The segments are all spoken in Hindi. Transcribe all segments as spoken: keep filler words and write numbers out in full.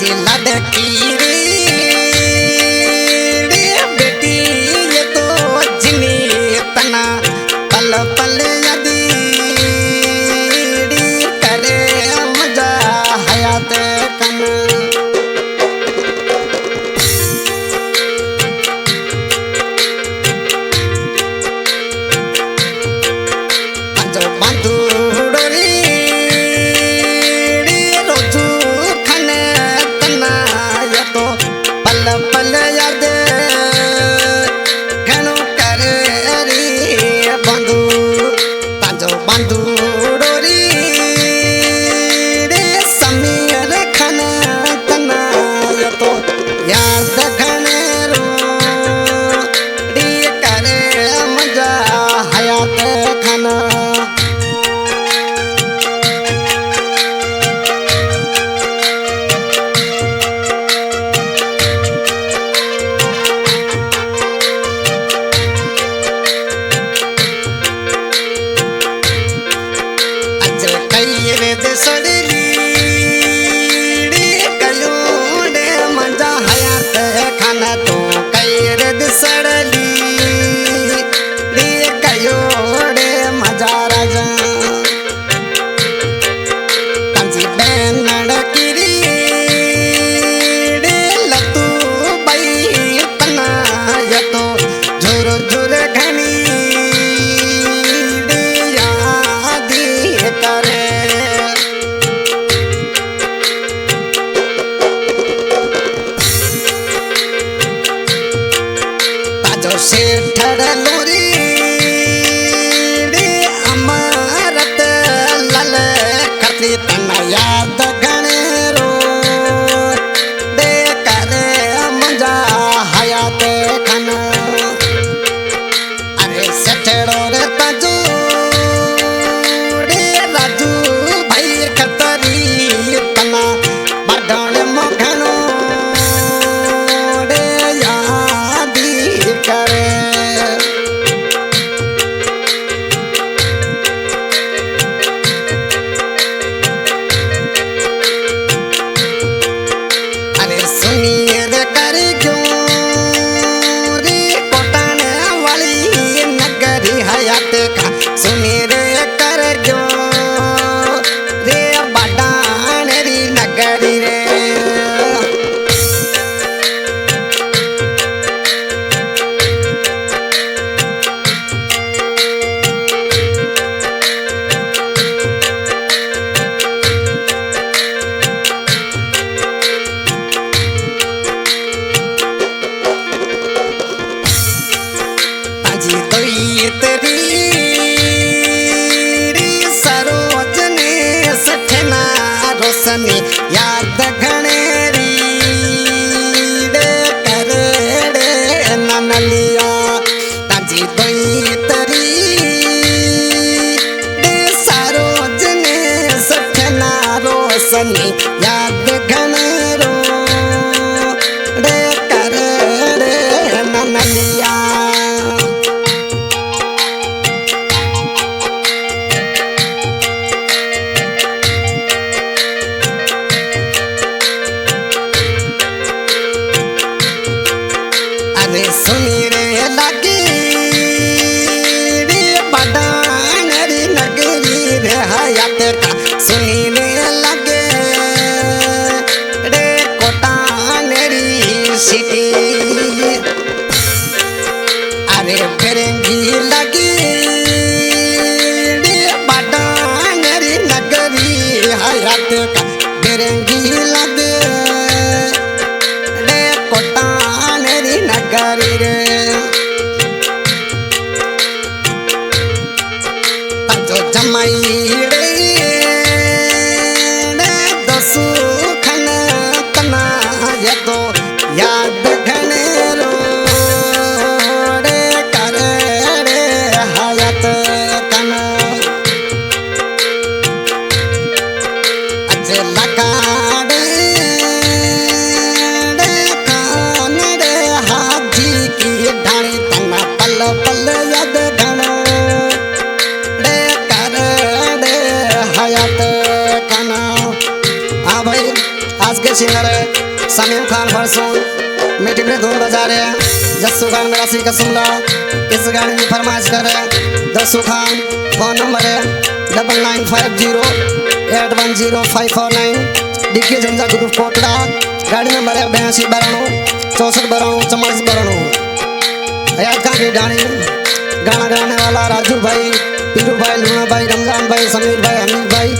लड़की रे बेटी ये तो जिनी तना पल पल यदि करे मजा हयात कन पंजो बंधु पल याद घणो करे रे बंधु पंहिंजो बंधु डोरी रे समीर खन तना तो याद घणेरो रे करे मजा हयात खन सड़ली कयो डे मजा हयात खाना तो कैरद सड़ली रे कयो डे मजा राजा कंजी बैनड़ किरी डे लतू बई तना यतो झुर झुर घनी डे यादी करे से ठड़लोरी रे अमरत लल कथी तना याद घणेरो रे करे मजा हयात खन अरे सठड़ो रे तजू रे राजू भाई खतरी तना बडण मोघणो रे यादी करे अरे सुनिए रे कर क्यों रे कोटन वाली नगरी हयात का सुनिए रे कर क्यों रे बडान री नगरी रे याद घणेरी डे करे डे ननलिया ताजी दोई तरी डे सरोजने सठना रोशनी याद घणेरो डे करे डे ननलिया सुनी रे लगी रे बडान री नगरी रे हयात का सुनी रे लगे रे कोटान री सिटी अरे फिरंगी लगी रे बडान री नगरी हयात का फिरंगी लगे रे कोटान री नगरी रे जमाई रे दसू खन तना यतो याद घणेरो रे करे रे हयात कन अजे लगा रे खान रे हाजी की ढाणी तना पल पल याद घणो हयात खाना। हाँ भाई आज के सिंगर समीम खान फरसून मीठी में धूम बजा रहे हैं। जस्सू खान मेरा सी का सुमला इस गाने की फरमाइश कर रहे हैं। जस्सू खान फोन नंबर है double nine five zero eight one zero five four nine. Dikki Jhanjha group Kotda गाड़ी नंबर है बयासी बाराणु चौसठ बाराणु चौवालीस बाराणु। हयात खान की डाणी गाना गाने वाला राजू भाई, पीरू भाई, लूना भाई, रमजान भाई, समीर भाई, हमीद भाई।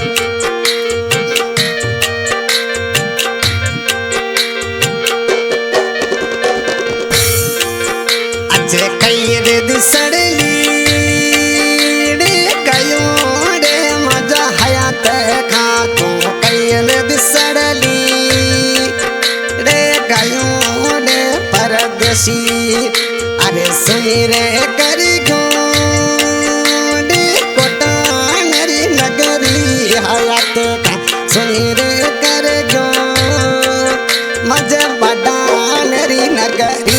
अच्छे कई रे दिसड़ली रे गयो रे मजा हयात खा तो कई रे दिसड़ली रे गयो रे परदेसी अरे सुनी रे करी गो रे कोटांगरी नगरी हयात खा सुनी रे कर गो मजा बड़ा नरी नगरी।